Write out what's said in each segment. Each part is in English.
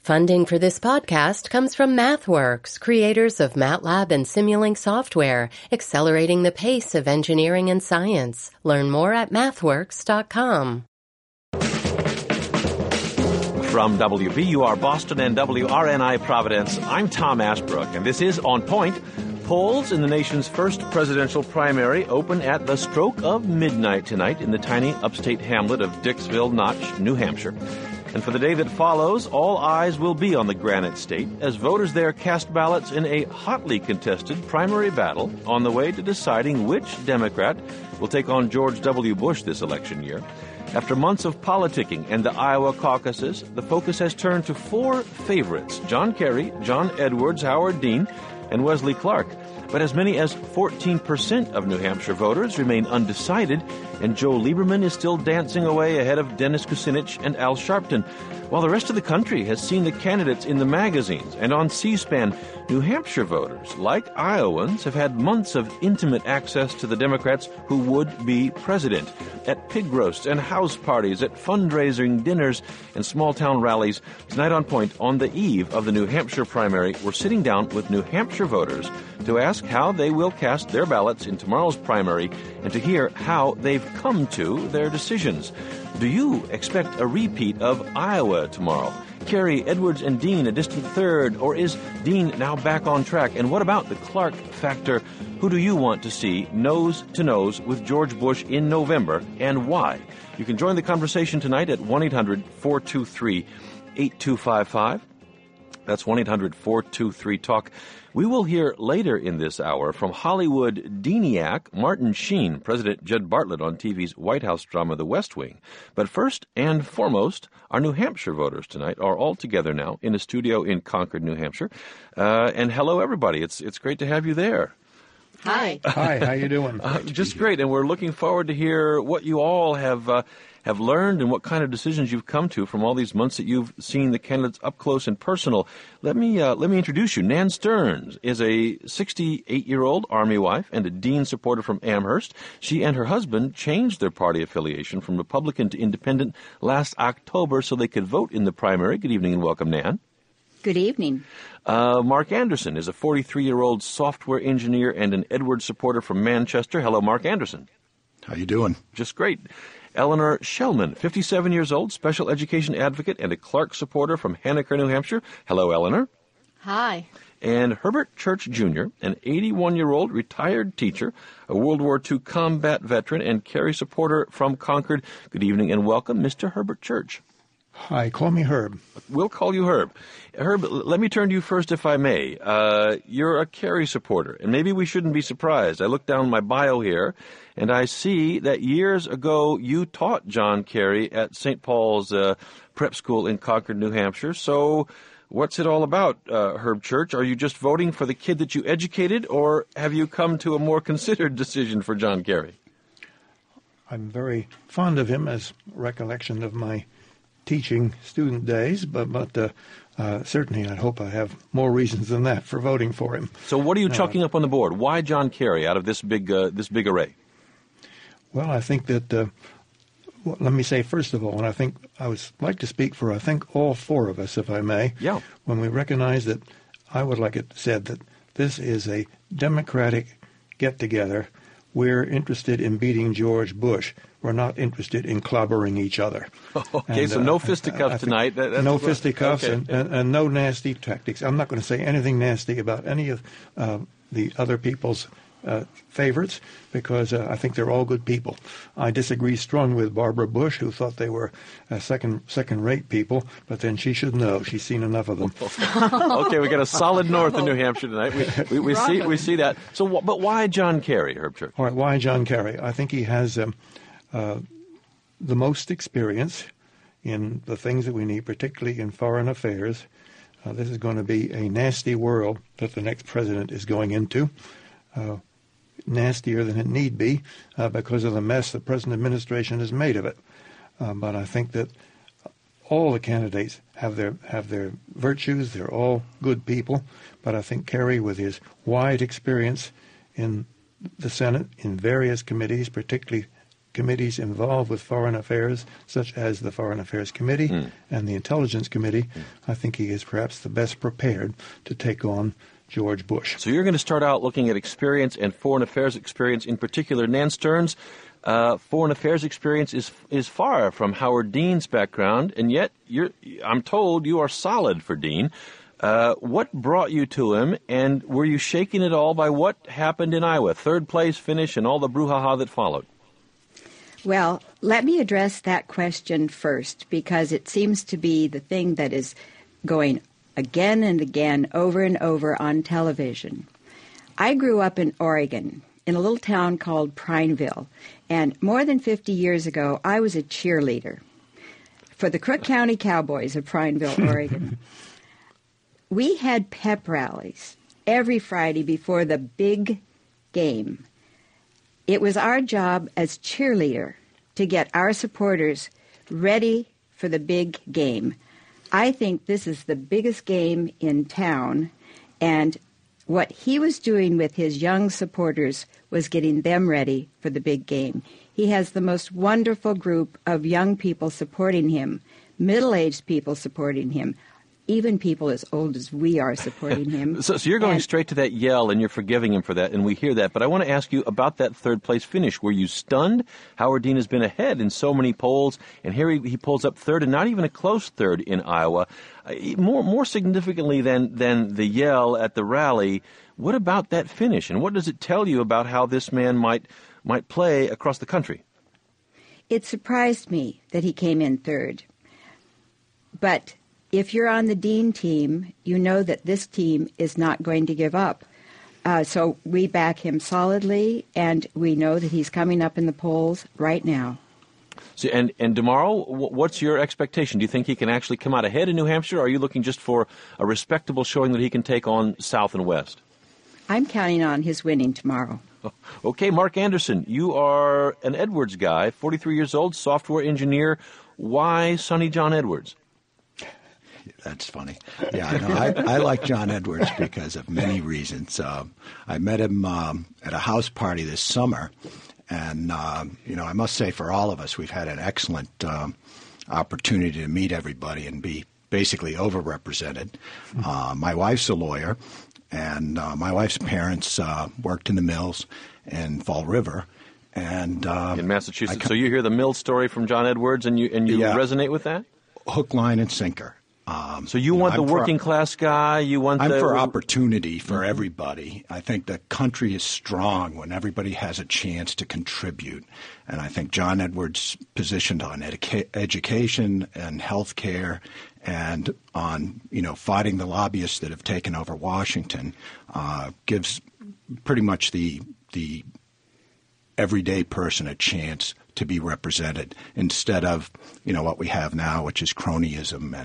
Funding for this podcast comes from MathWorks, creators of MATLAB and Simulink software, accelerating the pace of engineering and science. Learn more at mathworks.com. From WBUR Boston and WRNI Providence, I'm Tom Ashbrook, and this is On Point. Polls in the nation's first presidential primary open at the stroke of midnight tonight in the tiny upstate hamlet of Dixville Notch, New Hampshire. And for the day that follows, all eyes will be on the Granite State as voters there cast ballots in a hotly contested primary battle on the way to deciding which Democrat will take on George W. Bush this election year. After months of politicking and the Iowa caucuses, the focus has turned to four favorites: John Kerry, John Edwards, Howard Dean, and Wesley Clark. But as many as 14% of New Hampshire voters remain undecided, and Joe Lieberman is still dancing away ahead of Dennis Kucinich and Al Sharpton. While the rest of the country has seen the candidates in the magazines and on C-SPAN, New Hampshire voters, like Iowans, have had months of intimate access to the Democrats who would be president. At pig roasts and house parties, at fundraising dinners and small-town rallies, tonight on Point, on the eve of the New Hampshire primary, we're sitting down with New Hampshire voters to ask how they will cast their ballots in tomorrow's primary and to hear how they've come to their decisions. Do you expect a repeat of Iowa tomorrow? Kerry, Edwards, and Dean a distant third, or is Dean now back on track? And what about the Clark factor? Who do you want to see nose to nose with George Bush in November, and why? You can join the conversation tonight at 1-800-423-8255. That's 1-800-423-TALK. We will hear later in this hour from Hollywood Deaniac Martin Sheen, President Jed Bartlett on TV's White House drama The West Wing. But first and foremost, our New Hampshire voters tonight are all together now in a studio in Concord, New Hampshire. And hello, everybody. It's great to have you there. Hi. Hi, how you doing? Just great, and we're looking forward to hear what you all have learned and what kind of decisions you've come to from all these months that you've seen the candidates up close and personal. Let me introduce you. Nan Stearns is a 68-year-old Army wife and a Dean supporter from Amherst. She and her husband changed their party affiliation from Republican to Independent last October so they could vote in the primary. Good evening and welcome, Nan. Good evening. Mark Anderson is a 43-year-old software engineer and an Edwards supporter from Manchester. Hello, Mark Anderson. How you doing? Just great. Eleanor Shellman, 57 years old, special education advocate and a Clark supporter from Henniker, New Hampshire. Hello, Eleanor. Hi. And Herbert Church, Jr., an 81-year-old retired teacher, a World War II combat veteran, and Kerry supporter from Concord. Good evening and welcome, Mr. Herbert Church. Hi, call me Herb. We'll call you Herb. Herb, let me turn to you first, if I may. You're a Kerry supporter, and maybe we shouldn't be surprised. I look down my bio here, and I see that years ago you taught John Kerry at St. Paul's Prep School in Concord, New Hampshire. So what's it all about, Herb Church? Are you just voting for the kid that you educated, or have you come to a more considered decision for John Kerry? I'm very fond of him as recollection of my teaching student days, but certainly I hope I have more reasons than that for voting for him. So what are you chalking up on the board? Why John Kerry out of this big array? Well, I think that, let me say first of all, and I think I would like to speak for, I think, all four of us, if I may, when we recognize that I would like it said that this is a Democratic get-together. We're interested in beating George Bush. We're not interested in clobbering each other. Okay, and, so no fisticuffs tonight. No fisticuffs and no nasty tactics. I'm not going to say anything nasty about any of the other people's favorites because I think they're all good people. I disagree strongly with Barbara Bush, who thought they were second-rate people, but then she should know. She's seen enough of them. Okay, we got a solid north in New Hampshire tonight. We see that. So, but why John Kerry, Herb Church? All right, why John Kerry? I think he has the most experience in the things that we need, particularly in foreign affairs. This is going to be a nasty world that the next president is going into. Nastier than it need be because of the mess the present administration has made of it. But I think that all the candidates have their virtues. They're all good people. But I think Kerry, with his wide experience in the Senate, in various committees, particularly committees involved with foreign affairs, such as the Foreign Affairs Committee and the Intelligence Committee, I think he is perhaps the best prepared to take on George Bush. So you're going to start out looking at experience and foreign affairs experience in particular. Nan Stearns, foreign affairs experience is far from Howard Dean's background, and yet I'm told you are solid for Dean. What brought you to him, and were you shaken at all by what happened in Iowa, third place finish and all the brouhaha that followed? Well, let me address that question first, because it seems to be the thing that is going again and again, over and over on television. I grew up in Oregon, in a little town called Prineville, and more than 50 years ago, I was a cheerleader for the Crook County Cowboys of Prineville, Oregon. We had pep rallies every Friday before the big game. It was our job as cheerleader to get our supporters ready for the big game. I think this is the biggest game in town, and what he was doing with his young supporters was getting them ready for the big game. He has the most wonderful group of young people supporting him, middle-aged people supporting him, even people as old as we are supporting him. So you're going straight to that yell, and you're forgiving him for that, and we hear that. But I want to ask you about that third-place finish. Were you stunned? Howard Dean has been ahead in so many polls, and here he pulls up third, and not even a close third in Iowa. More significantly than the yell at the rally, what about that finish, and what does it tell you about how this man might play across the country? It surprised me that he came in third. But if you're on the Dean team, you know that this team is not going to give up. So we back him solidly, and we know that he's coming up in the polls right now. So, and tomorrow, what's your expectation? Do you think he can actually come out ahead in New Hampshire, or are you looking just for a respectable showing that he can take on South and West? I'm counting on his winning tomorrow. Okay, Mark Anderson, you are an Edwards guy, 43 years old, software engineer. Why Sonny John Edwards? That's funny. Yeah, I like John Edwards because of many reasons. I met him at a house party this summer, and, I must say for all of us, we've had an excellent opportunity to meet everybody and be basically overrepresented. My wife's a lawyer, and my wife's parents worked in the mills in Fall River. And in Massachusetts. So you hear the mill story from John Edwards, and you resonate with that? Hook, line, and sinker. So you want the working class guy? I'm for opportunity for everybody. I think the country is strong when everybody has a chance to contribute. And I think John Edwards' position on education and health care and on, fighting the lobbyists that have taken over Washington gives pretty much the everyday person a chance to be represented instead of, what we have now, which is cronyism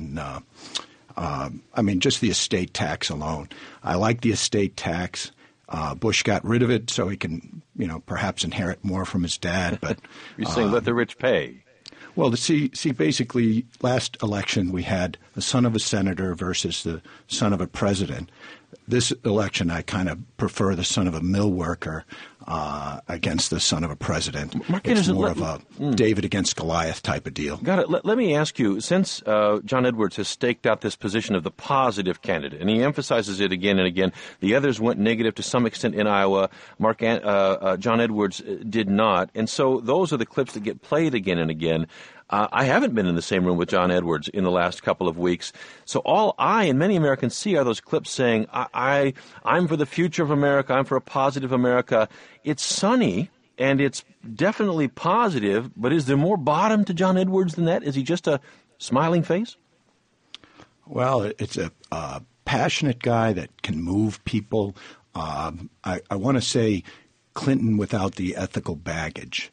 and, just the estate tax alone. I like the estate tax. Bush got rid of it so he can, perhaps inherit more from his dad. But you're saying let the rich pay. Well, basically, last election we had the son of a senator versus the son of a president. This election, I kind of prefer the son of a mill worker against the son of a president. It's more of a David against Goliath type of deal. Got it. Let me ask you, since John Edwards has staked out this position of the positive candidate, and he emphasizes it again and again, the others went negative to some extent in Iowa. John Edwards did not. And so those are the clips that get played again and again. I haven't been in the same room with John Edwards in the last couple of weeks. So all I and many Americans see are those clips saying, I'm for the future of America, I'm for a positive America. It's sunny, and it's definitely positive, but is there more bottom to John Edwards than that? Is he just a smiling face? Well, it's a passionate guy that can move people. I want to say Clinton without the ethical baggage.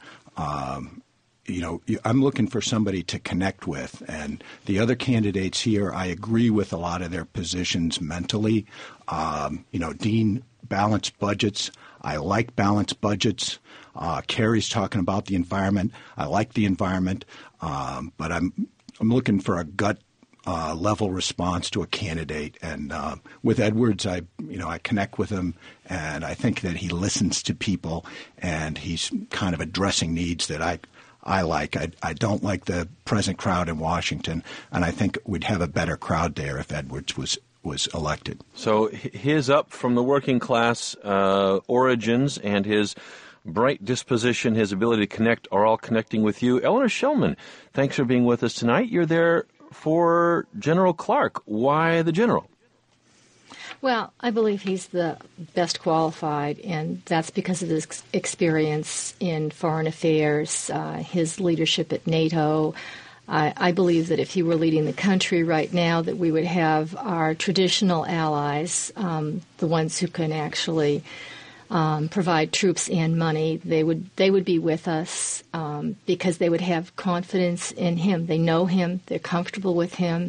I'm looking for somebody to connect with. And the other candidates here, I agree with a lot of their positions mentally. Dean, balanced budgets. I like balanced budgets. Kerry's talking about the environment. I like the environment. But I'm looking for a gut level response to a candidate. And with Edwards, I connect with him, and I think that he listens to people, and he's kind of addressing needs that I like. I don't like the present crowd in Washington, and I think we'd have a better crowd there if Edwards was elected. So his up from the working class origins and his bright disposition, his ability to connect are all connecting with you. Eleanor Shulman, thanks for being with us tonight. You're there for General Clark. Why the general? Well, I believe he's the best qualified, and that's because of his experience in foreign affairs, his leadership at NATO. I believe that if he were leading the country right now, that we would have our traditional allies, the ones who can actually provide troops and money. They would be with us because they would have confidence in him. They know him. They're comfortable with him.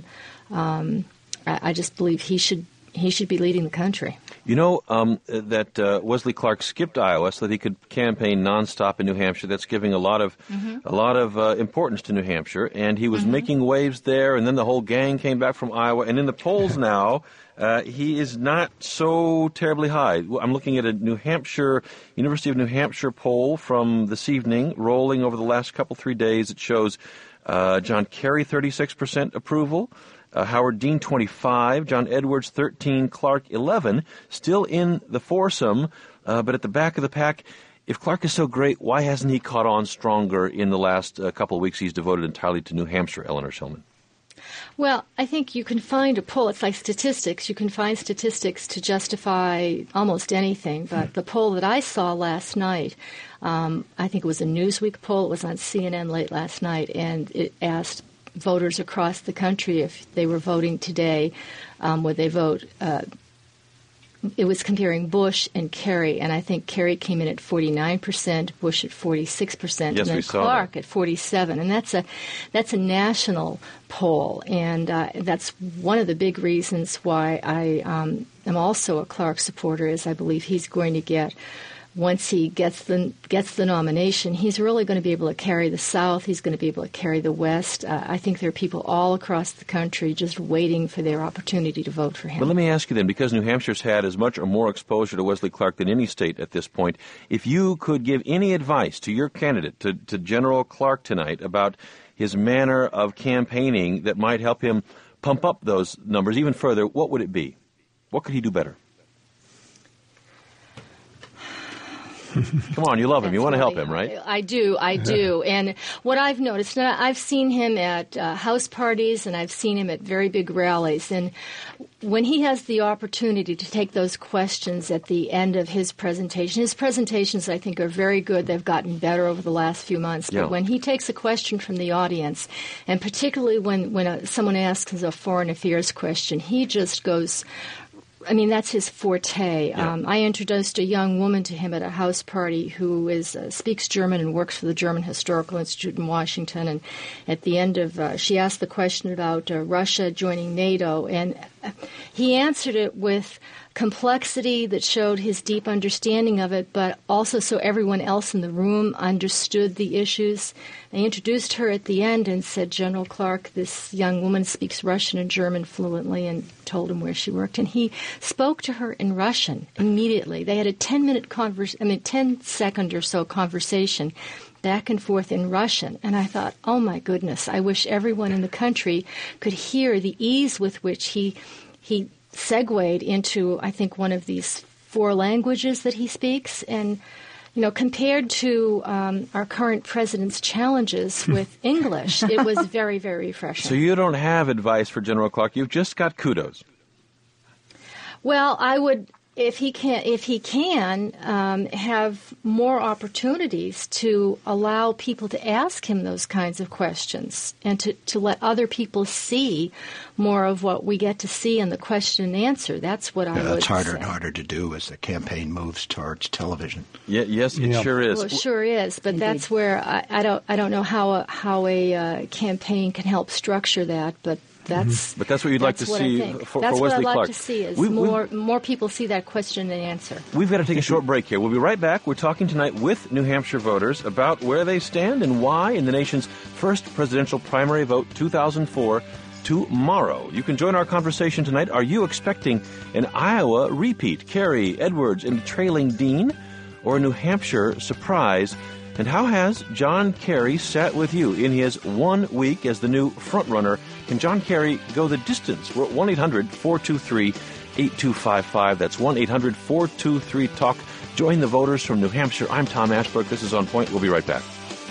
I just believe he should be leading the country. You know that Wesley Clark skipped Iowa so that he could campaign nonstop in New Hampshire. That's giving a lot of importance to New Hampshire, and he was making waves there. And then the whole gang came back from Iowa, and in the polls now, he is not so terribly high. I'm looking at a University of New Hampshire poll from this evening, rolling over the last 3 days. It shows John Kerry 36% approval. Howard Dean, 25, John Edwards, 13, Clark, 11, still in the foursome, but at the back of the pack. If Clark is so great, why hasn't he caught on stronger in the last couple of weeks he's devoted entirely to New Hampshire, Eleanor Shulman? Well, I think you can find a poll. It's like statistics. You can find statistics to justify almost anything, but the poll that I saw last night, I think it was a Newsweek poll. It was on CNN late last night, and it asked voters across the country if they were voting today, would they vote? It was comparing Bush and Kerry, and I think Kerry came in at 49%, Bush at 46%, and then Clark at 47%. And that's a national poll, and that's one of the big reasons why I am also a Clark supporter, is I believe he's going to get, once he gets the nomination, he's really going to be able to carry the South. He's going to be able to carry the West. I think there are people all across the country just waiting for their opportunity to vote for him. But let me ask you then, because New Hampshire's had as much or more exposure to Wesley Clark than any state at this point, if you could give any advice to your candidate, to General Clark tonight, about his manner of campaigning that might help him pump up those numbers even further, what would it be? What could he do better? Come on, you love him. You want to help him, right? I do. And what I've noticed, now I've seen him at house parties and I've seen him at very big rallies. And when he has the opportunity to take those questions at the end of his presentations, I think, are very good. They've gotten better over the last few months. But when he takes a question from the audience, and particularly when someone asks a foreign affairs question, he just goes... I mean, that's his forte. Yeah. I introduced a young woman to him at a house party who speaks German and works for the German Historical Institute in Washington. And at the end of, she asked the question about Russia joining NATO, and he answered it with complexity that showed his deep understanding of it, but also so everyone else in the room understood the issues. I introduced her at the end and said, General Clark, this young woman speaks Russian and German fluently, and told him where she worked. And he spoke to her in Russian immediately. They had a 10-second or so conversation back and forth in Russian. And I thought, oh my goodness, I wish everyone in the country could hear the ease with which he segued into, I think, one of these 4 languages that he speaks. And, you know, compared to our current president's challenges with English, it was very, very refreshing. So you don't have advice for General Clark. You've just got kudos. Well, I would, if he can have more opportunities to allow people to ask him those kinds of questions, and to let other people see more of what we get to see in the question and answer. That's what I would say. That's harder and harder to do as the campaign moves towards television. Yes, it sure is. Well, it sure is, but that's where I don't know how a campaign can help structure that, but that's what you'd like to see for Wesley Clark. That's what I'd like to see, is more people see that question and answer. We've got to take a short break here. We'll be right back. We're talking tonight with New Hampshire voters about where they stand and why in the nation's first presidential primary vote 2004. tomorrow. You can join our conversation tonight. Are you expecting an Iowa repeat? Kerry, Edwards, and trailing Dean? Or a New Hampshire surprise? And how has John Kerry sat with you in his 1 week as the new frontrunner? Can John Kerry go the distance? We're at 1-800-423-8255. That's 1-800-423-TALK. Join the voters from New Hampshire. I'm Tom Ashbrook. This is On Point. We'll be right back.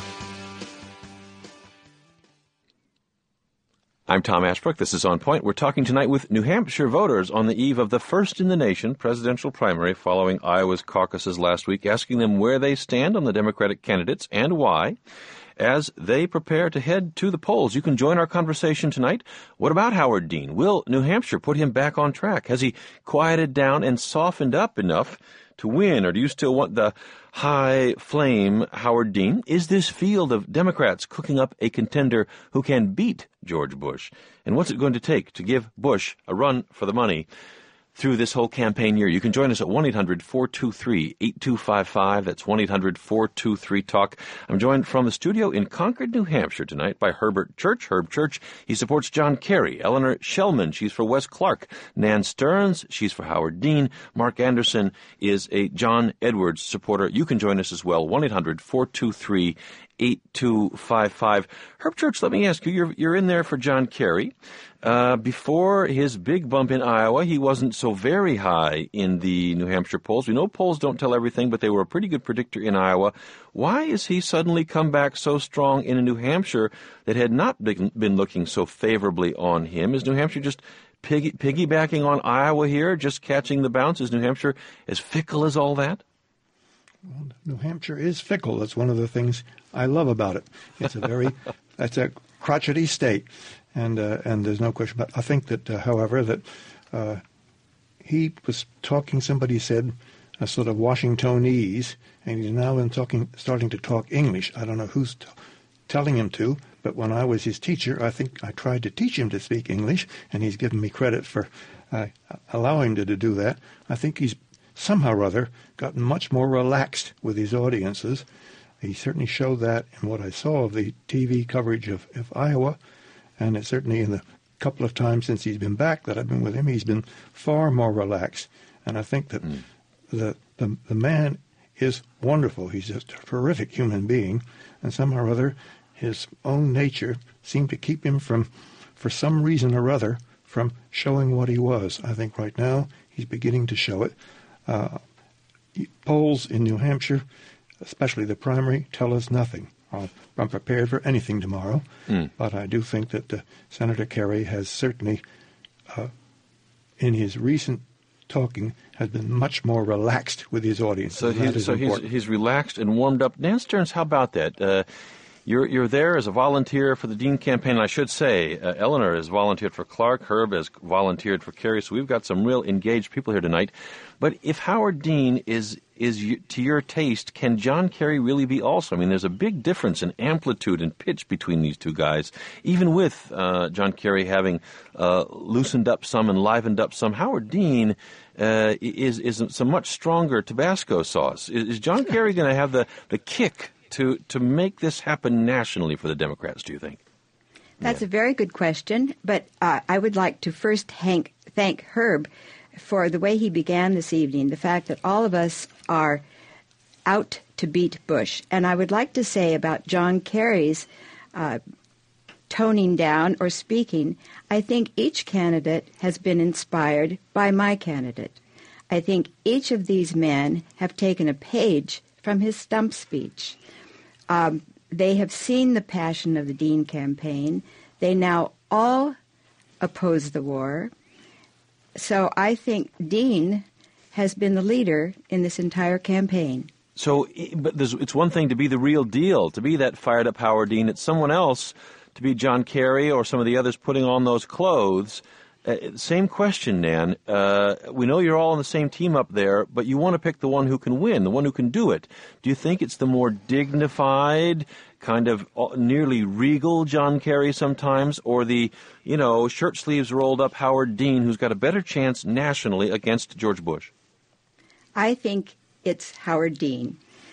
I'm Tom Ashbrook. This is On Point. We're talking tonight with New Hampshire voters on the eve of the first-in-the-nation presidential primary following Iowa's caucuses last week, asking them where they stand on the Democratic candidates and why. As they prepare to head to the polls, you can join our conversation tonight. What about Howard Dean? Will New Hampshire put him back on track? Has he quieted down and softened up enough to win, or do you still want the high flame Howard Dean? Is this field of Democrats cooking up a contender who can beat George Bush? And what's it going to take to give Bush a run for the money through this whole campaign year? You can join us at 1-800-423-8255. That's 1-800-423-TALK. I'm joined from the studio in Concord, New Hampshire tonight by Herbert Church. Herb Church, he supports John Kerry. Eleanor Shellman, she's for Wes Clark. Nan Stearns, she's for Howard Dean. Mark Anderson is a John Edwards supporter. You can join us as well, 1-800-423-8255. Herb Church, let me ask you, you're in there for John Kerry. Before his big bump in Iowa, he wasn't so very high in the New Hampshire polls. We know polls don't tell everything, but they were a pretty good predictor in Iowa. Why has he suddenly come back so strong in a New Hampshire that had not been looking so favorably on him? Is New Hampshire just piggybacking on Iowa here, just catching the bounce? Is New Hampshire as fickle as all that? Well, New Hampshire is fickle. That's one of the things I love about it. It's that's a crotchety state. And there's no question about it. I think that, however, that he was talking, somebody said, a sort of Washingtonese, and he's now starting to talk English. I don't know who's telling him to, but when I was his teacher, I think I tried to teach him to speak English, and he's given me credit for allowing him to do that. I think he's somehow or other gotten much more relaxed with his audiences. He certainly showed that in what I saw of the TV coverage of Iowa. And it's certainly in the couple of times since he's been back that I've been with him, he's been far more relaxed. And I think that the man is wonderful. He's just a terrific human being. And somehow or other, his own nature seemed to keep him from, for some reason or other, from showing what he was. I think right now he's beginning to show it. Polls in New Hampshire, especially the primary, tell us nothing. I'm prepared for anything tomorrow, but I do think that Senator Kerry has certainly, in his recent talking, has been much more relaxed with his audience. So he's relaxed and warmed up. Nan Stearns, how about that? You're there as a volunteer for the Dean campaign. And I should say, Eleanor has volunteered for Clark. Herb has volunteered for Kerry. So we've got some real engaged people here tonight. But if Howard Dean is to your taste, can John Kerry really be also? I mean, there's a big difference in amplitude and pitch between these two guys. Even with John Kerry having loosened up some and livened up some, Howard Dean is some much stronger Tabasco sauce. Is John Kerry going to have the kick to make this happen nationally for the Democrats, do you think? That's a very good question, but I would like to first thank Herb for the way he began this evening, the fact that all of us are out to beat Bush. And I would like to say about John Kerry's toning down or speaking, I think each candidate has been inspired by my candidate. I think each of these men have taken a page from his stump speech. They have seen the passion of the Dean campaign. They now all oppose the war. So I think Dean has been the leader in this entire campaign. So, but it's one thing to be the real deal, to be that fired-up Howard Dean. It's someone else to be John Kerry or some of the others putting on those clothes. Same question, Nan. We know you're all on the same team up there, but you want to pick the one who can win, the one who can do it. Do you think it's the more dignified, kind of nearly regal John Kerry sometimes, or the, shirt sleeves rolled up Howard Dean, who's got a better chance nationally against George Bush? I think it's Howard Dean.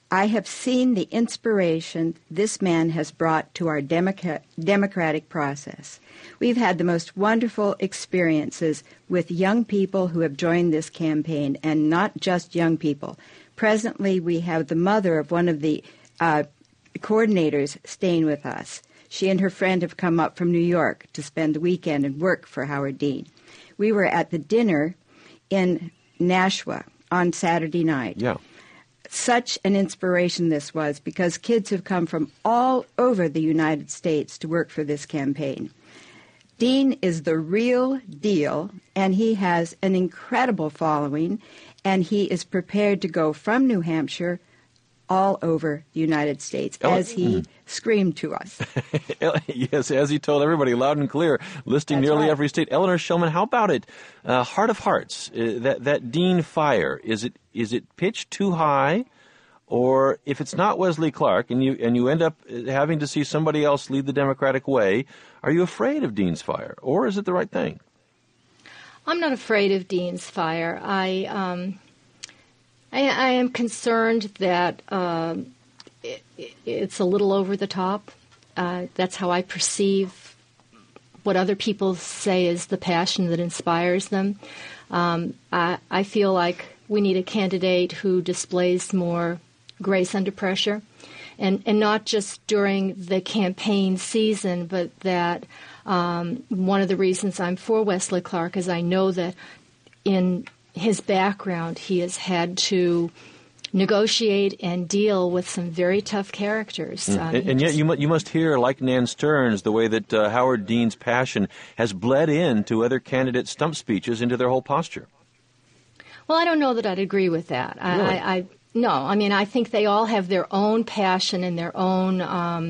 I have seen the inspiration this man has brought to our democratic process. We've had the most wonderful experiences with young people who have joined this campaign, and not just young people. Presently, we have the mother of one of the coordinators staying with us. She and her friend have come up from New York to spend the weekend and work for Howard Dean. We were at the dinner in Nashua on Saturday night. Yeah. Such an inspiration this was, because kids have come from all over the United States to work for this campaign. Dean is the real deal, and he has an incredible following, and he is prepared to go from New Hampshire all over the United States, as he screamed to us. Yes, as he told everybody loud and clear, listing That's nearly right. every state. Eleanor Shulman, how about it? Heart of hearts, that Dean fire, is it pitched too high? Or if it's not Wesley Clark and you end up having to see somebody else lead the Democratic way, are you afraid of Dean's fire? Or is it the right thing? I'm not afraid of Dean's fire. I am concerned that it's a little over the top. That's how I perceive what other people say is the passion that inspires them. I feel like we need a candidate who displays more grace under pressure, and not just during the campaign season, but that one of the reasons I'm for Wesley Clark is I know that in his background he has had to negotiate and deal with some very tough characters. And yet you must hear, like Nan Stearns, the way that Howard Dean's passion has bled into other candidates' stump speeches, into their whole posture. Well, I don't know that I'd agree with that. Really? No, I mean, I think they all have their own passion and their own,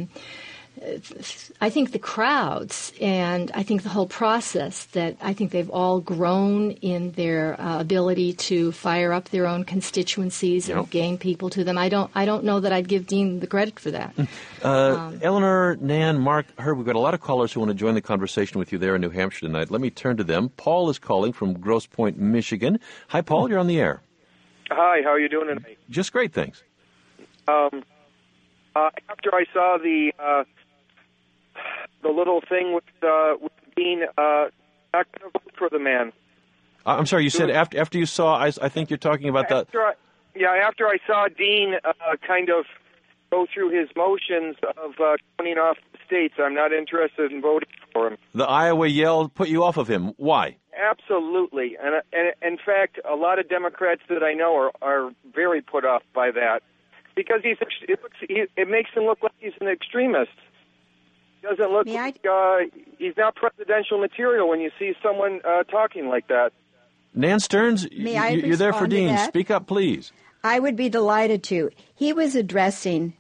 I think the crowds and I think the whole process, that I think they've all grown in their ability to fire up their own constituencies and gain people to them. I don't know that I'd give Dean the credit for that. Eleanor, Nan, Mark, Herb, we've got a lot of callers who want to join the conversation with you there in New Hampshire tonight. Let me turn to them. Paul is calling from Grosse Pointe, Michigan. Hi, Paul, you're on the air. Hi, how are you doing tonight? Just great, thanks. After I saw the little thing with Dean, not going to vote for the man. I'm sorry, you said after you saw, I think you're talking about that. After I saw Dean kind of go through his motions of turning off the states, I'm not interested in voting for him. The Iowa yell put you off of him. Why? Absolutely. And in fact, a lot of Democrats that I know are very put off by that, because it makes him look like he's an extremist. He doesn't look like he's not presidential material when you see someone talking like that. Nan Stearns, you're there for Dean. Speak up, please. I would be delighted to. He was addressing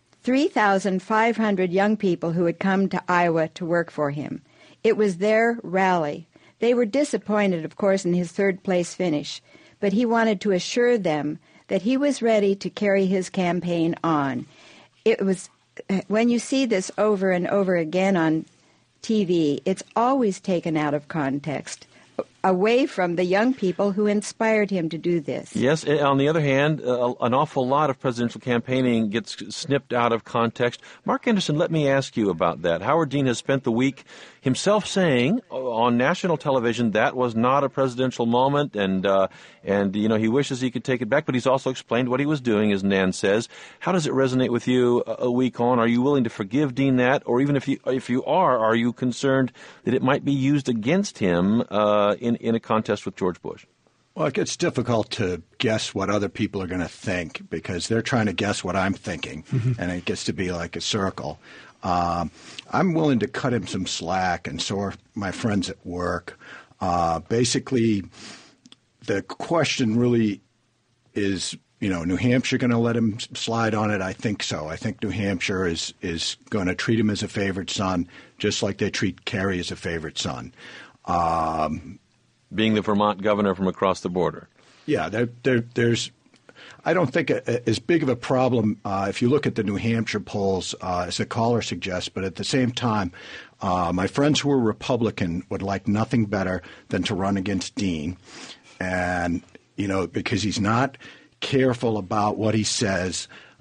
3,500 young people who had come to Iowa to work for him. It was their rally. They were disappointed, of course, in his third-place finish, but he wanted to assure them that he was ready to carry his campaign on. It was, when you see this over and over again on TV, it's always taken out of context, away from the young people who inspired him to do this. Yes, on the other hand, an awful lot of presidential campaigning gets snipped out of context. Mark Anderson, let me ask you about that. Howard Dean has spent the week himself saying on national television that was not a presidential moment, and he wishes he could take it back, but he's also explained what he was doing, as Nan says. How does it resonate with you a week on? Are you willing to forgive Dean that? Or even if you are you concerned that it might be used against him in a contest with George Bush? Well, it gets difficult to guess what other people are going to think, because they're trying to guess what I'm thinking, and it gets to be like a circle. I'm willing to cut him some slack, and so are my friends at work. Basically, the question really is, New Hampshire going to let him slide on it? I think so. I think New Hampshire is going to treat him as a favorite son, just like they treat Kerry as a favorite son. Being the Vermont governor from across the border. Yeah, there's I don't think as big of a problem if you look at the New Hampshire polls, as the caller suggests, but at the same time, my friends who are Republican would like nothing better than to run against Dean, and because he's not careful about what he says.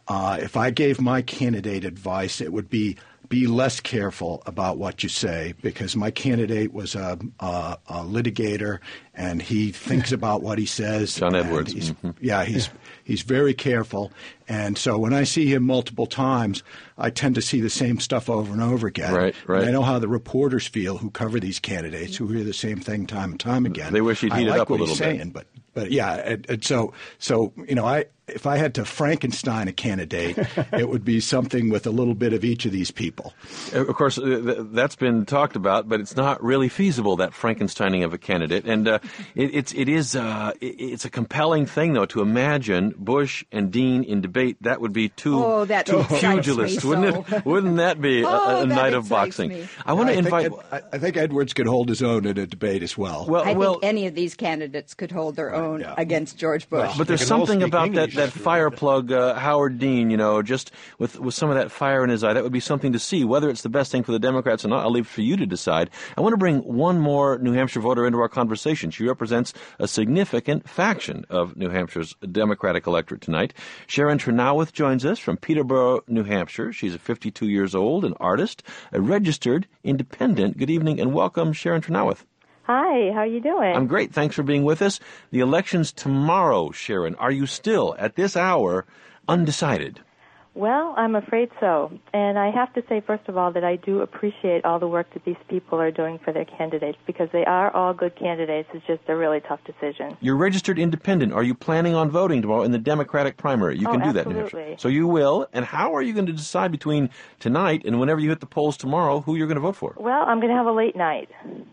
if I gave my candidate advice, it would be less careful about what you say, because my candidate was a litigator, and he thinks about what he says. John Edwards. He's very careful. And so when I see him multiple times, I tend to see the same stuff over and over again. Right. And I know how the reporters feel who cover these candidates, who hear the same thing time and time again. They wish he'd heat it up a little bit. But yeah, and so if I had to Frankenstein a candidate, it would be something with a little bit of each of these people. Of course, that's been talked about, but it's not really feasible, that Frankensteining of a candidate. And it's a compelling thing, though, to imagine Bush and Dean in debate. That would be two pugilists, wouldn't it? Wouldn't that be a night of boxing? Me. I want to invite. I think Edwards could hold his own in a debate as well. I think any of these candidates could hold their own against George Bush. But there's something about that fire plug, Howard Dean, just with some of that fire in his eye. That would be something to see. Whether it's the best thing for the Democrats or not, I'll leave it for you to decide. I want to bring one more New Hampshire voter into our conversation. She represents a significant faction of New Hampshire's Democratic electorate tonight. Sharon Trenoweth joins us from Peterborough, New Hampshire. She's 52 years old, an artist, a registered independent. Good evening and welcome, Sharon Trenoweth. Hi, how are you doing? I'm great. Thanks for being with us. The election's tomorrow, Sharon. Are you still, at this hour, undecided? Well, I'm afraid so. And I have to say, first of all, that I do appreciate all the work that these people are doing for their candidates, because they are all good candidates. It's just a really tough decision. You're registered independent. Are you planning on voting tomorrow in the Democratic primary? You can do that in New Hampshire. So you will. And how are you going to decide between tonight and whenever you hit the polls tomorrow who you're going to vote for? Well, I'm going to have a late night.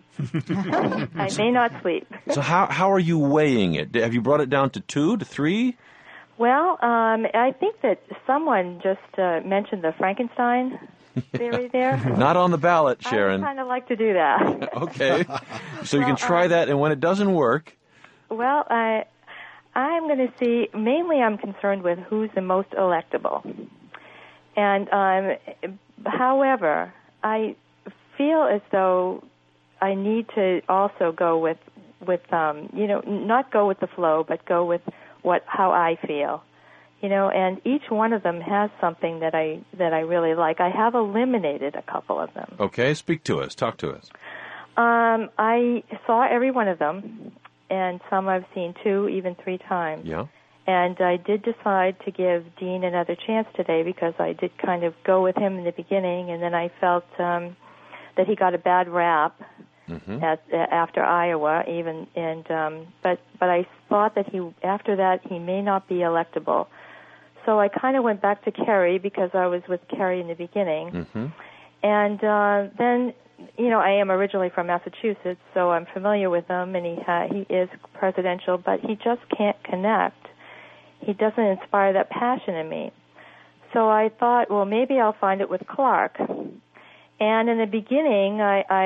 I may not sleep. So how are you weighing it? Have you brought it down to 2 to 3? Well, I think that someone just mentioned the Frankenstein theory there. Not on the ballot, Sharon. I kind of like to do that. Okay. So you can try that, and when it doesn't work... Well, I'm going to see, mainly I'm concerned with who's the most electable. And, however, I feel as though I need to also go with not go with the flow, but go with how I feel, and each one of them has something that I really like. I have eliminated a couple of them. Okay, speak to us. Talk to us. I saw every one of them, and some I've seen 2, even 3 times. Yeah. And I did decide to give Dean another chance today, because I did kind of go with him in the beginning, and then I felt that he got a bad rap. Mm-hmm. After Iowa, even, and but I thought that after that he may not be electable, so I kind of went back to Kerry, because I was with Kerry in the beginning, mm-hmm. and then I am originally from Massachusetts, so I'm familiar with him, and he is presidential, but he just can't connect. He doesn't inspire that passion in me, so I thought, well, maybe I'll find it with Clark. And in the beginning,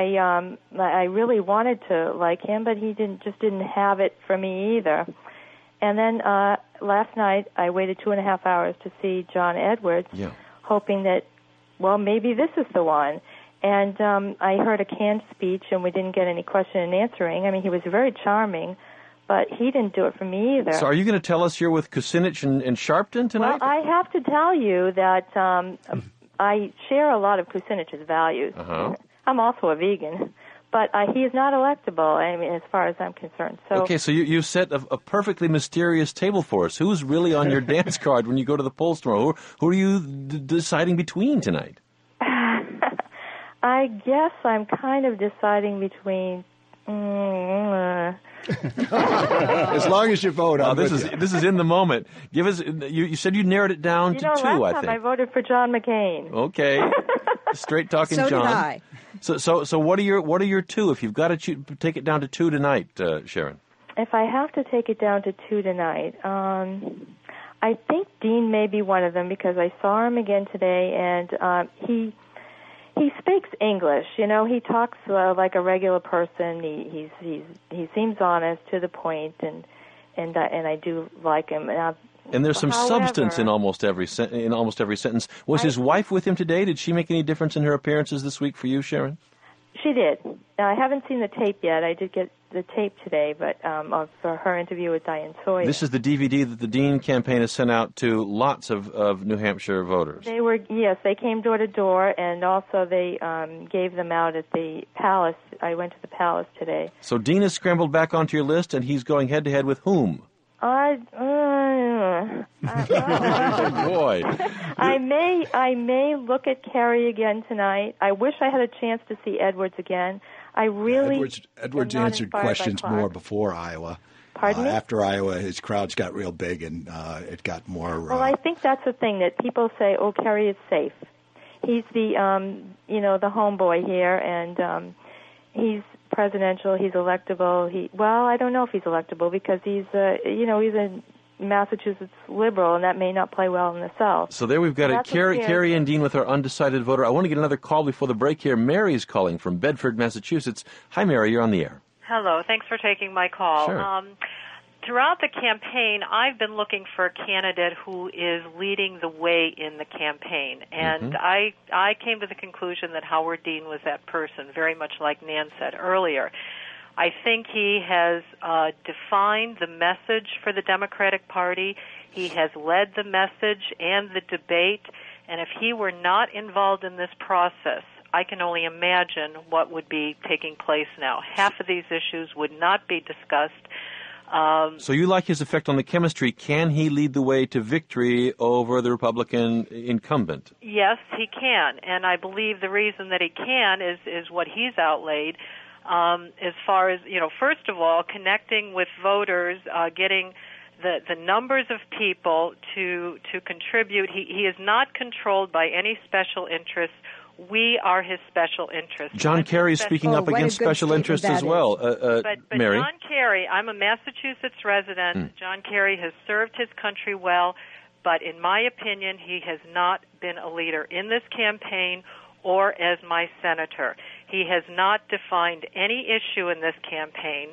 I really wanted to like him, but he didn't have it for me either. And then last night, I waited 2.5 hours to see John Edwards, hoping that, well, maybe this is the one. And I heard a canned speech, and we didn't get any question and answering. I mean, he was very charming, but he didn't do it for me either. So are you going to tell us you're with Kucinich and Sharpton tonight? Well, I have to tell you that... I share a lot of Kucinich's values. Uh-huh. I'm also a vegan, but he is not electable, as far as I'm concerned. So okay, so you set a perfectly mysterious table for us. Who's really on your dance card when you go to the polls tomorrow? Who are you deciding between tonight? I guess I'm kind of deciding between... As long as you vote on this is in the moment. Give us. You said you narrowed it down to 2. Last time I voted for John McCain. Okay, straight talking, so John. Did I. So what are your 2? If you've got to take it down to 2 tonight, Sharon. If I have to take it down to 2 tonight, I think Dean may be one of them, because I saw him again today, and he speaks English. He talks like a regular person. He seems honest, to the point, and I do like him. And there's some substance in almost every sentence. Was his wife with him today? Did she make any difference in her appearances this week for you, Sharon? She did. I haven't seen the tape yet. I did get the tape today, but of her interview with Diane Sawyer. This is the DVD that the Dean campaign has sent out to lots of New Hampshire voters. They came door to door, and also they gave them out at the Palace. I went to the Palace today. So Dean has scrambled back onto your list, and he's going head-to-head with whom? Boy. I may look at Kerry again tonight. I wish I had a chance to see Edwards again. I really Edwards answered questions more before Iowa. Pardon me? After Iowa, his crowds got real big, and it got more. Well, I think that's the thing that people say. Oh, Kerry is safe. He's the the homeboy here, and he's presidential. He's electable. I don't know if he's electable because he's a Massachusetts liberal, and that may not play well in the South. So there we've got it. Kerry and Dean with our undecided voter. I want to get another call before the break here. Mary's calling from Bedford, Massachusetts. Hi, Mary. You're on the air. Hello. Thanks for taking my call. Sure. Throughout the campaign, I've been looking for a candidate who is leading the way in the campaign. And I came to the conclusion that Howard Dean was that person, very much like Nan said earlier. I think he has defined the message for the Democratic Party. He has led the message and the debate. And if he were not involved in this process, I can only imagine what would be taking place now. Half of these issues would not be discussed. So you like his effect on the chemistry. Can he lead the way to victory over the Republican incumbent? Yes, he can. And I believe the reason that he can is what he's outlaid. As far as, first of all, connecting with voters, getting the numbers of people to contribute. He is not controlled by any special interests. We are his special interest. John Kerry is speaking up against special interests as well. But Mary? John Kerry, I'm a Massachusetts resident. John Kerry has served his country well, but in my opinion, he has not been a leader in this campaign or as my senator. He has not defined any issue in this campaign.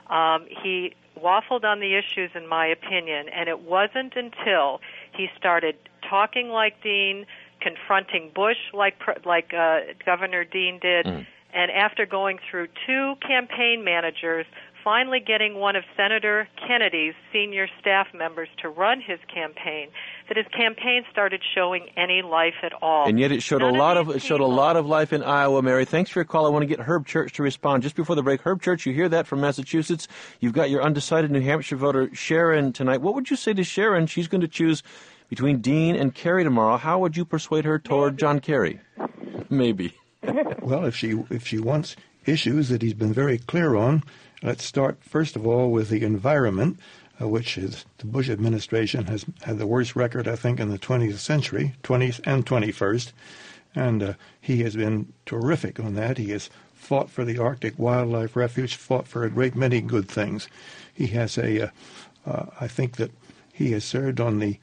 He waffled on the issues, in my opinion, and it wasn't until he started talking like Dean, confronting Bush like Governor Dean did, and after going through two campaign managers, finally getting one of Senator Kennedy's senior staff members to run his campaign, that his campaign started showing any life at all. And yet it showed a lot of life in Iowa, Mary. Thanks for your call. I want to get Herb Church to respond just before the break. Herb Church, you hear that from Massachusetts. You've got your undecided New Hampshire voter Sharon tonight. What would you say to Sharon? She's going to choose between Dean and Kerry tomorrow. How would you persuade her toward John Kerry? Maybe. Well, if she wants issues that he's been very clear on, let's start first of all with the environment, which is the Bush administration has had the worst record, I think, in the 20th century, 20th and 21st, and he has been terrific on that. He has fought for the Arctic Wildlife Refuge, fought for a great many good things. He has I think that he has served on the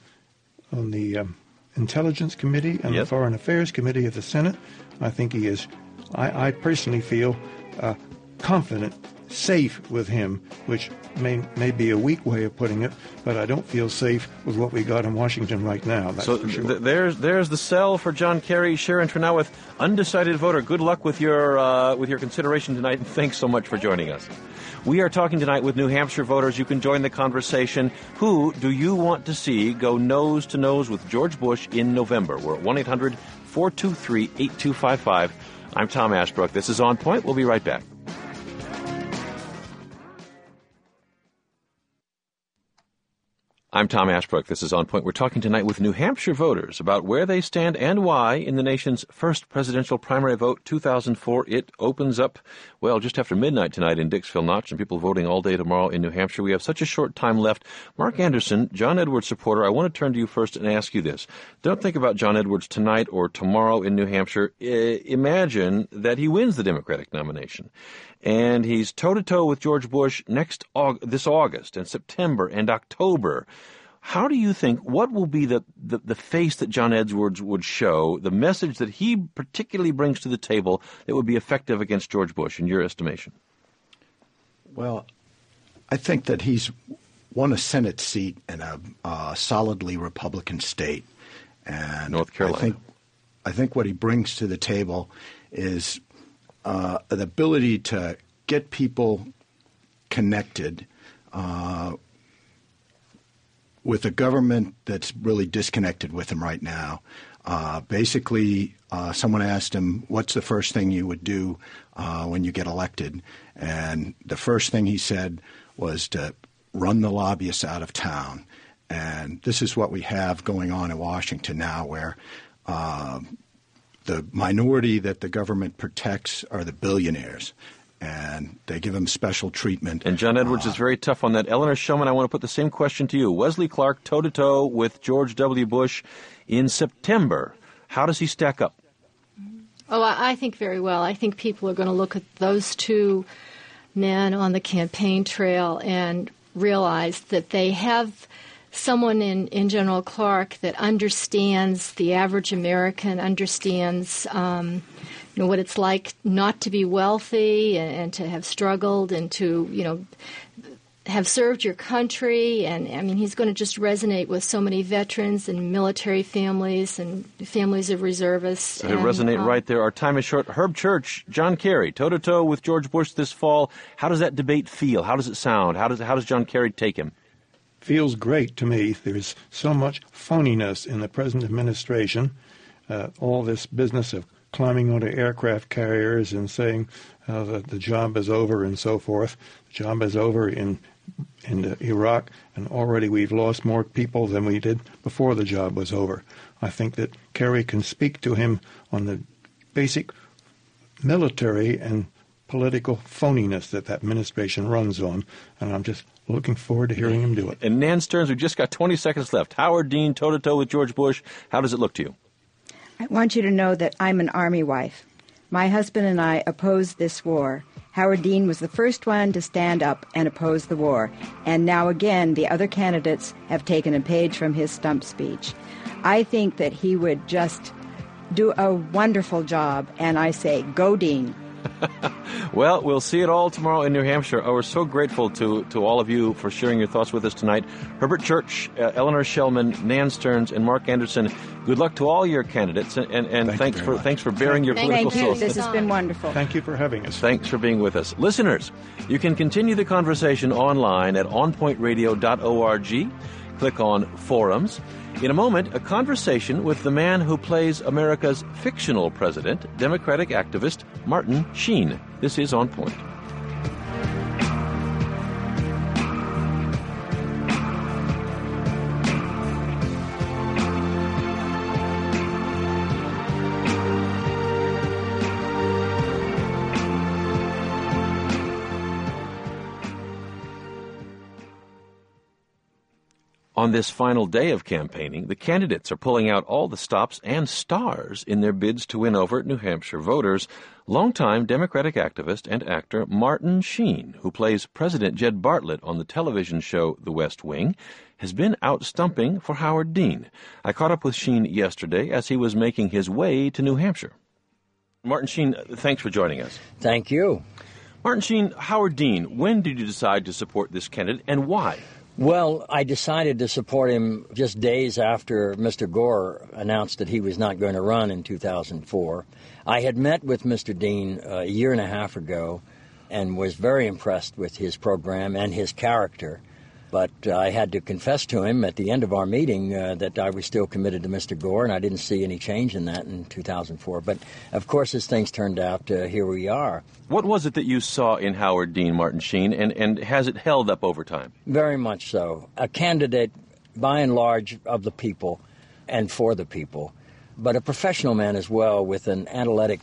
Intelligence Committee and the Foreign Affairs Committee of the Senate. I think he is, I personally feel confident, safe with him, which may be a weak way of putting it, but I don't feel safe with what we got in Washington right now. That's for sure. There's the sell for John Kerry. Sharon Turnow with undecided voter. Good luck with your consideration tonight, and thanks so much for joining us. We are talking tonight with New Hampshire voters. You can join the conversation. Who do you want to see go nose to nose with George Bush in November? We're at 1-800-423-8255. I'm Tom Ashbrook. This is On Point. We'll be right back. I'm Tom Ashbrook. This is On Point. We're talking tonight with New Hampshire voters about where they stand and why in the nation's first presidential primary vote, 2004. It opens up, just after midnight tonight in Dixville Notch, and people voting all day tomorrow in New Hampshire. We have such a short time left. Mark Anderson, John Edwards supporter, I want to turn to you first and ask you this. Don't think about John Edwards tonight or tomorrow in New Hampshire. Imagine that he wins the Democratic nomination. And he's toe-to-toe with George Bush this August and September and October. How do you think, what will be the face that John Edwards would show, the message that he particularly brings to the table that would be effective against George Bush, in your estimation? Well, I think that he's won a Senate seat in a solidly Republican state. And North Carolina. I think what he brings to the table is the ability to get people connected with a government that's really disconnected with him right now. Basically, someone asked him, what's the first thing you would do when you get elected? And the first thing he said was to run the lobbyists out of town. And this is what we have going on in Washington now, where the minority that the government protects are the billionaires. And they give them special treatment. And John Edwards is very tough on that. Eleanor Shulman, I want to put the same question to you. Wesley Clark toe-to-toe with George W. Bush in September. How does he stack up? Oh, I think very well. I think people are going to look at those two men on the campaign trail and realize that they have someone in General Clark that understands the average American, understands what it's like not to be wealthy and to have struggled and to, have served your country. And, I mean, he's going to just resonate with so many veterans and military families and families of reservists. So resonate right there. Our time is short. Herb Church, John Kerry, toe-to-toe with George Bush this fall. How does that debate feel? How does it sound? How does John Kerry take him? Feels great to me. There's so much phoniness in the present administration. All this business of climbing onto aircraft carriers and saying that the job is over and so forth. The job is over in Iraq, and already we've lost more people than we did before the job was over. I think that Kerry can speak to him on the basic military and political phoniness that administration runs on, and I'm just looking forward to hearing him do it. And Nan Stearns, we've just got 20 seconds left. Howard Dean, toe-to-toe with George Bush. How does it look to you? I want you to know that I'm an Army wife. My husband and I opposed this war. Howard Dean was the first one to stand up and oppose the war. And now again, the other candidates have taken a page from his stump speech. I think that he would just do a wonderful job, and I say, go Dean. Well, we'll see it all tomorrow in New Hampshire. Oh, we're so grateful to all of you for sharing your thoughts with us tonight. Herbert Church, Eleanor Shulman, Nan Stearns, and Mark Anderson. Good luck to all your candidates, and thanks for bearing your political soul. Thank you. This has been wonderful. Thank you for having us. Thanks for being with us. Listeners, you can continue the conversation online at onpointradio.org. Click on Forums. In a moment, a conversation with the man who plays America's fictional president, Democratic activist Martin Sheen. This is On Point. On this final day of campaigning, the candidates are pulling out all the stops and stars in their bids to win over New Hampshire voters. Longtime Democratic activist and actor Martin Sheen, who plays President Jed Bartlett on the television show The West Wing, has been out stumping for Howard Dean. I caught up with Sheen yesterday as he was making his way to New Hampshire. Martin Sheen, thanks for joining us. Thank you. Martin Sheen, Howard Dean, when did you decide to support this candidate and why? Well, I decided to support him just days after Mr. Gore announced that he was not going to run in 2004. I had met with Mr. Dean a year and a half ago and was very impressed with his program and his character. But I had to confess to him at the end of our meeting that I was still committed to Mr. Gore, and I didn't see any change in that in 2004. But, of course, as things turned out, here we are. What was it that you saw in Howard Dean, Martin Sheen, and has it held up over time? Very much so. A candidate, by and large, of the people and for the people, but a professional man as well with an analytic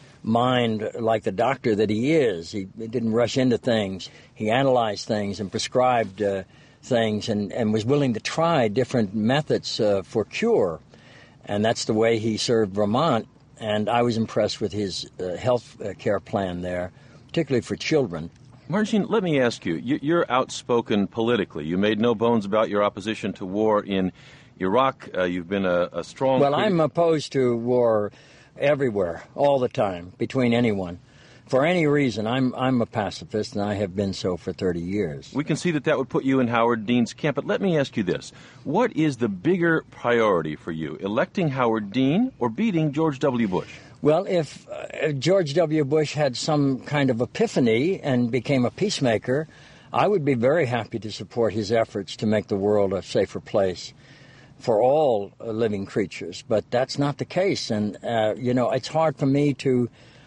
mind like the doctor that he is. He didn't rush into things. He analyzed things and prescribed things and was willing to try different methods for cure. And that's the way he served Vermont. And I was impressed with his health care plan there, particularly for children. Martin Sheen, let me ask you, you're outspoken politically. You made no bones about your opposition to war in Iraq. You've been a strong... Well, I'm opposed to war everywhere, all the time, between anyone. For any reason, I'm a pacifist, and I have been so for 30 years. We can see that would put you in Howard Dean's camp, but let me ask you this. What is the bigger priority for you, electing Howard Dean or beating George W. Bush? Well, if George W. Bush had some kind of epiphany and became a peacemaker, I would be very happy to support his efforts to make the world a safer place for all living creatures. But that's not the case. And, it's hard for me to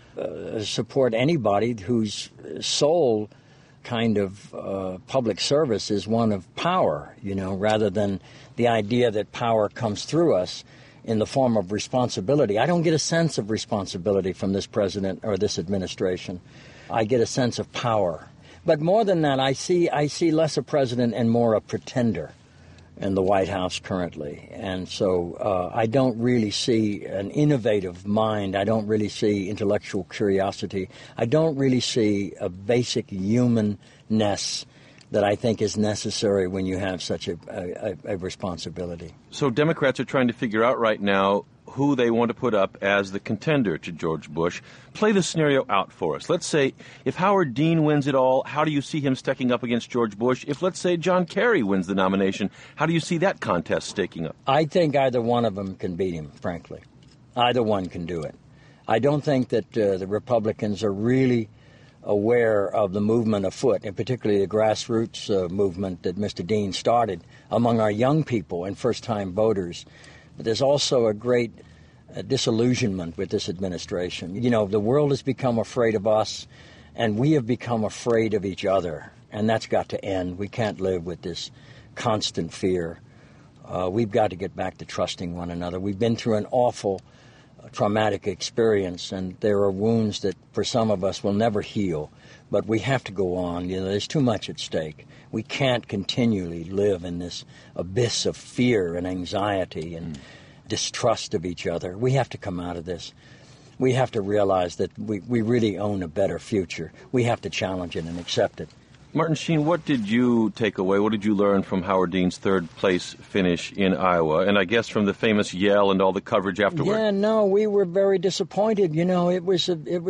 support anybody whose sole kind of public service is one of power, rather than the idea that power comes through us in the form of responsibility. I don't get a sense of responsibility from this president or this administration. I get a sense of power. But more than that, I see less a president and more a pretender in the White House currently. And so I don't really see an innovative mind. I don't really see intellectual curiosity. I don't really see a basic humanness that I think is necessary when you have such a responsibility. So Democrats are trying to figure out right now who they want to put up as the contender to George Bush. Play the scenario out for us. Let's say if Howard Dean wins it all, how do you see him stacking up against George Bush? If, let's say, John Kerry wins the nomination, how do you see that contest staking up? I think either one of them can beat him, frankly. Either one can do it. I don't think that the Republicans are really aware of the movement afoot, and particularly the grassroots movement that Mr. Dean started among our young people and first-time voters. But there's also a great disillusionment with this administration. The world has become afraid of us, and we have become afraid of each other, and that's got to end. We can't live with this constant fear. We've got to get back to trusting one another. We've been through an awful traumatic experience, and there are wounds that for some of us will never heal, but we have to go on. There's too much at stake. We can't continually live in this abyss of fear and anxiety and distrust of each other. We have to come out of this. We have to realize that we really own a better future. We have to challenge it and accept it. Martin Sheen, what did you take away? What did you learn from Howard Dean's third-place finish in Iowa? And I guess from the famous yell and all the coverage afterward. Yeah, no, we were very disappointed. It was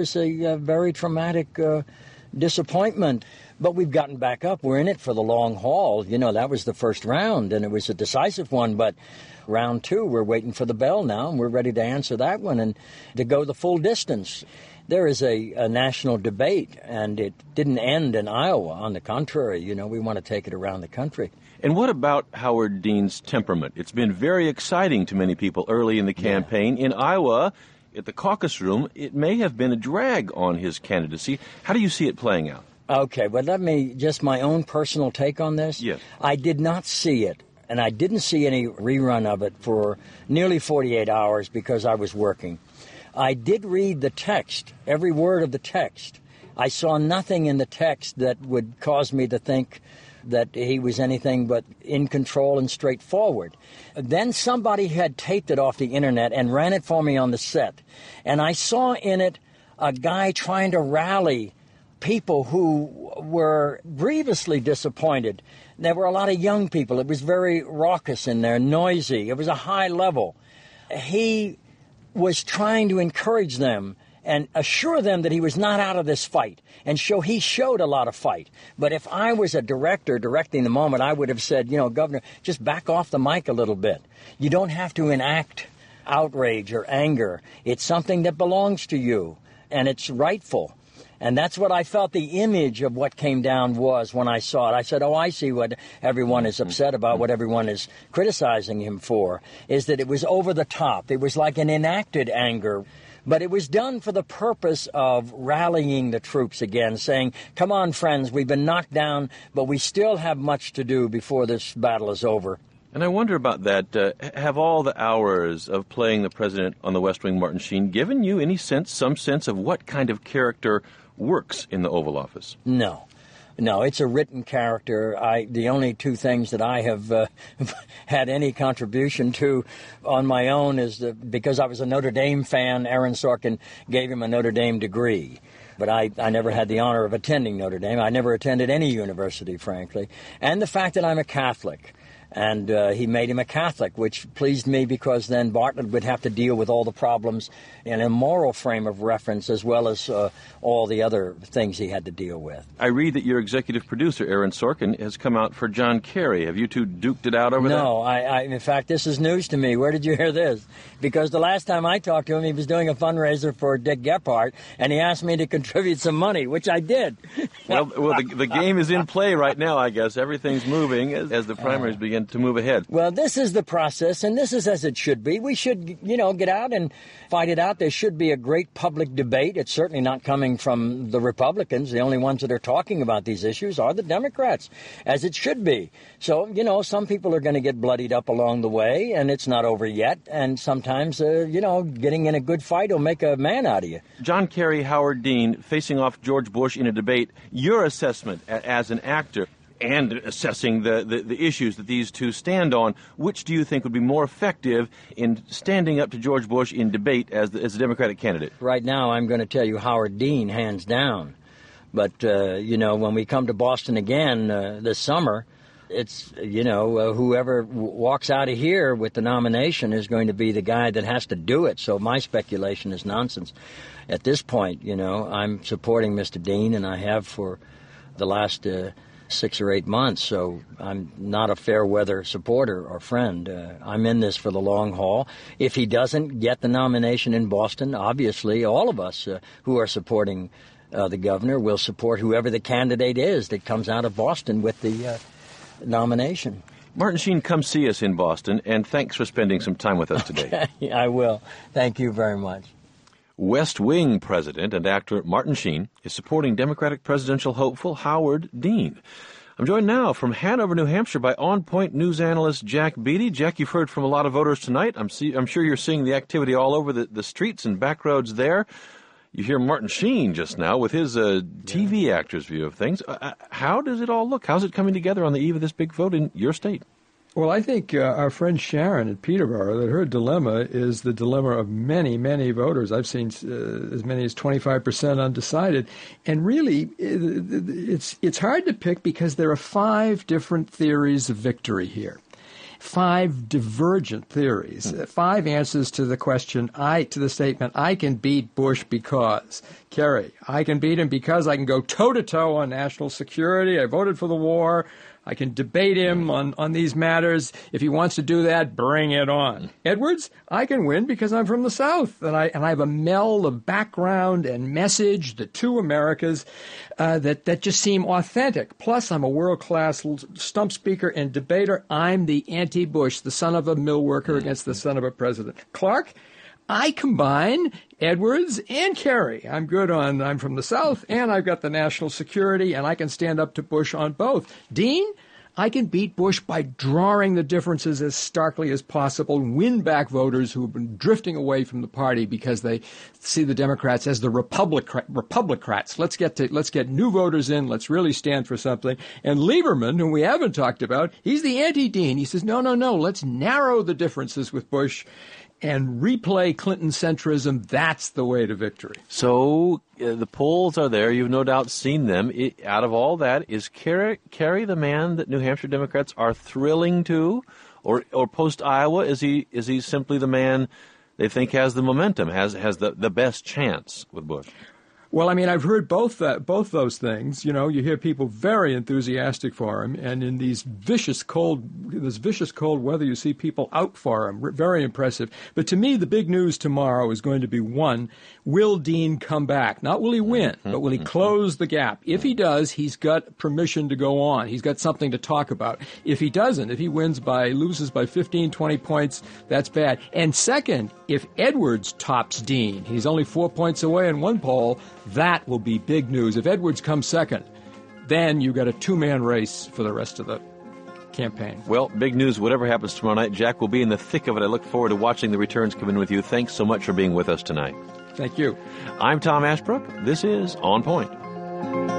a very traumatic disappointment. But we've gotten back up. We're in it for the long haul. That was the first round, and it was a decisive one. But round two, we're waiting for the bell now, and we're ready to answer that one and to go the full distance. There is a national debate, and it didn't end in Iowa. On the contrary, we want to take it around the country. And what about Howard Dean's temperament? It's been very exciting to many people early in the campaign. Yeah. In Iowa, at the caucus room, it may have been a drag on his candidacy. How do you see it playing out? Okay, but let me, just my own personal take on this. Yes. I did not see it, and I didn't see any rerun of it for nearly 48 hours because I was working. I did read the text, every word of the text. I saw nothing in the text that would cause me to think that he was anything but in control and straightforward. Then somebody had taped it off the internet and ran it for me on the set. And I saw in it a guy trying to rally people who were grievously disappointed. There were a lot of young people. It was very raucous in there, noisy. It was a high level. He was trying to encourage them and assure them that he was not out of this fight. And he showed a lot of fight. But if I was a director directing the moment, I would have said, Governor, just back off the mic a little bit. You don't have to enact outrage or anger. It's something that belongs to you, and it's rightful. And that's what I felt the image of what came down was when I saw it. I said, I see what everyone is upset about, what everyone is criticizing him for, is that it was over the top. It was like an enacted anger. But it was done for the purpose of rallying the troops again, saying, come on, friends, we've been knocked down, but we still have much to do before this battle is over. And I wonder about that. Have all the hours of playing the president on the West Wing, Martin Sheen, given you some sense of what kind of character works in the Oval Office? No, it's a written character. The only two things that I have had any contribution to on my own is because I was a Notre Dame fan, Aaron Sorkin gave him a Notre Dame degree. But I never had the honor of attending Notre Dame. I never attended any university, frankly. And the fact that I'm a Catholic. And he made him a Catholic, which pleased me because then Bartlett would have to deal with all the problems in a moral frame of reference as well as all the other things he had to deal with. I read that your executive producer, Aaron Sorkin, has come out for John Kerry. Have you two duked it out over that? No, in fact, this is news to me. Where did you hear this? Because the last time I talked to him, he was doing a fundraiser for Dick Gephardt, and he asked me to contribute some money, which I did. Well, the game is in play right now, I guess. Everything's moving as the primaries begin to move ahead. Well, this is the process, and this is as it should be. We should, get out and fight it out. There should be a great public debate. It's certainly not coming from the Republicans. The only ones that are talking about these issues are the Democrats, as it should be. So, some people are going to get bloodied up along the way, and it's not over yet. And sometimes, getting in a good fight will make a man out of you. John Kerry, Howard Dean, facing off George Bush in a debate. Your assessment as an actor and assessing the issues that these two stand on, which do you think would be more effective in standing up to George Bush in debate as a Democratic candidate? Right now, I'm going to tell you Howard Dean, hands down. But, when we come to Boston again this summer, it's, whoever walks out of here with the nomination is going to be the guy that has to do it. So my speculation is nonsense. At this point, I'm supporting Mr. Dean, and I have for the last 6 or 8 months, so I'm not a fair weather supporter or friend. I'm in this for the long haul. If he doesn't get the nomination in Boston, obviously all of us who are supporting the governor will support whoever the candidate is that comes out of Boston with the nomination. Martin Sheen, come see us in Boston, and thanks for spending some time with us today. Okay, I will. Thank you very much. West Wing president and actor Martin Sheen is supporting Democratic presidential hopeful Howard Dean. I'm joined now from Hanover, New Hampshire by On Point news analyst Jack Beatty. Jack, you've heard from a lot of voters tonight. I'm sure you're seeing the activity all over the streets and back roads there. You hear Martin Sheen just now with his TV actor's view of things. How does it all look? How's it coming together on the eve of this big vote in your state? Well, I think our friend Sharon at Peterborough, that her dilemma is the dilemma of many, many voters. I've seen as many as 25% undecided. And really, it's hard to pick because there are 5 different theories of victory here. 5 divergent theories, 5 answers to the question, to the statement, I can beat Bush because. Kerry, I can beat him because I can go toe-to-toe on national security. I voted for the war. I can debate him on these matters. If he wants to do that, bring it on. Edwards, I can win because I'm from the South, and I have a meld of background and message, the two Americas, that just seem authentic. Plus, I'm a world-class stump speaker and debater. I'm the anti-Bush, the son of a mill worker against the son of a president. Clark, I combine Edwards and Kerry. I'm from the South, and I've got the national security, and I can stand up to Bush on both. Dean, I can beat Bush by drawing the differences as starkly as possible, win back voters who have been drifting away from the party because they see the Democrats as the Republicrats. Let's get new voters in. Let's really stand for something. And Lieberman, whom we haven't talked about, he's the anti-Dean. He says, no, let's narrow the differences with Bush and replay Clinton centrism. That's the way to victory. So the polls are there. You've no doubt seen them. Out of all that, is Kerry the man that New Hampshire Democrats are thrilling to? Or post Iowa, is he simply the man they think has the momentum, has the best chance with Bush? Well, I mean, I've heard both those things. You hear people very enthusiastic for him, and in this vicious cold weather, you see people out for him. Very impressive. But to me, the big news tomorrow is going to be, 1, will Dean come back? Not will he win, but will he close the gap? If he does, he's got permission to go on. He's got something to talk about. If he doesn't, if he loses by 15, 20 points, that's bad. And second, if Edwards tops Dean, he's only 4 points away in one poll, that will be big news. If Edwards comes second, then you've got a 2-man race for the rest of the campaign. Well, big news, whatever happens tomorrow night. Jack will be in the thick of it. I look forward to watching the returns come in with you. Thanks so much for being with us tonight. Thank you. I'm Tom Ashbrook. This is On Point.